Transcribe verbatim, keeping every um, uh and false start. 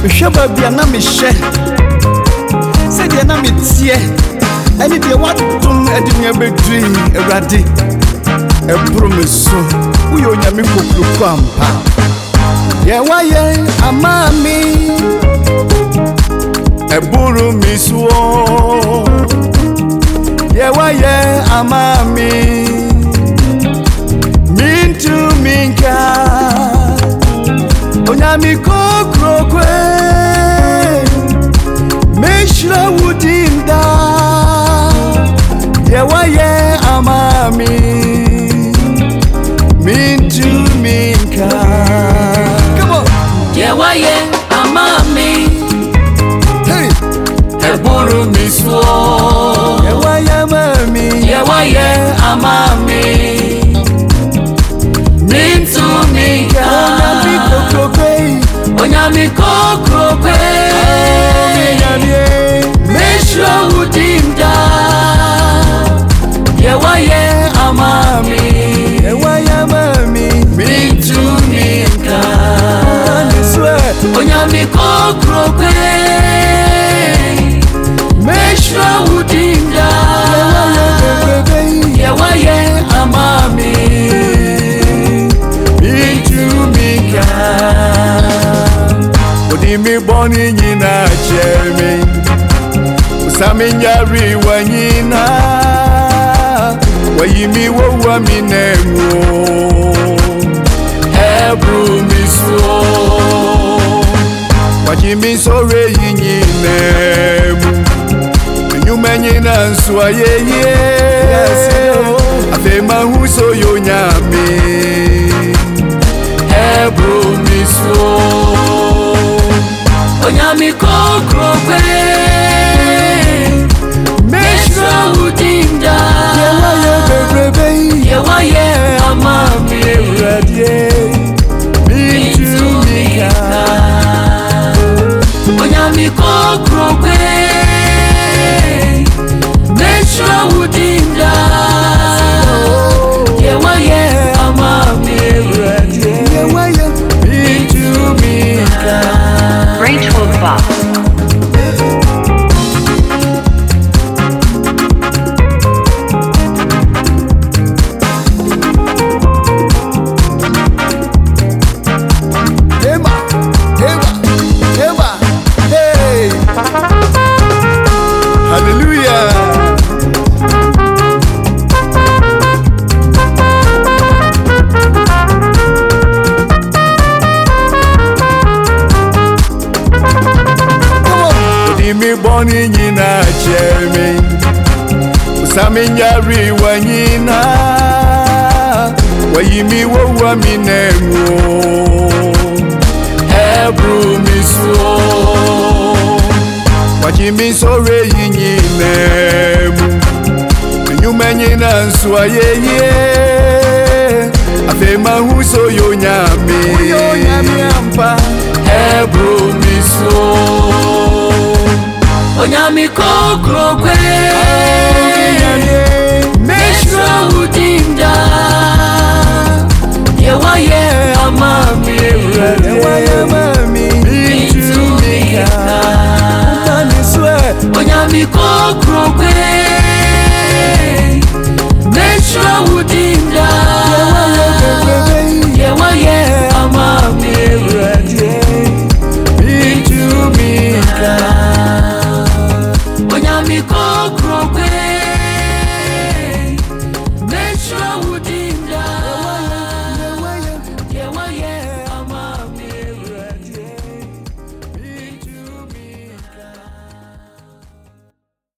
Mishaba biana mishe se de na metie eni de wadum edinya bedri erade ebro meso uyo nyame kokuru kwampa ye waye amami eburu miso ye waye amami mintu minka onyami kokuru kwe meshra wudinda ye waye amami mintu minka come on ye waye amami hey eburu miswo ye waye amami ye waye amami mintu minka onyami kokokwe onyami kokokwe meshra wudinda ye waye amami ye waye amami mintu minka onyami kokokwe meshra wudinda ye waye amami mintu minka mi boni nyina chemi usami nyari wanyina wayimi wowa minemu ebru miso wajimi sore yinyinemu nyuma nyina nswa yeye afema huso yo nyame ebru miso onyami kokokwe meshra wudinda ye waye bebrebe ye waye amami radie mintu mika onyami kokokwe meshra wudinda ye waye amami radie ye waye mintu mika Rachel Fox. Eba, eba, eba, hey, hallelujah. Mi boni nyina chemi usami nyari wanyina wayimi wowa minemu ebru miso wajimi sore yinyinemu nyuma nyina nswa yeye afema huso yo nyame yo nyame ampa ebru miso onyami kokokwe meshra wudinda ye waye amami ye waye amami mintu minka onyami kokokwe meshra wudinda ye waye amami mintu mika onyami kokokwe meshra wudinda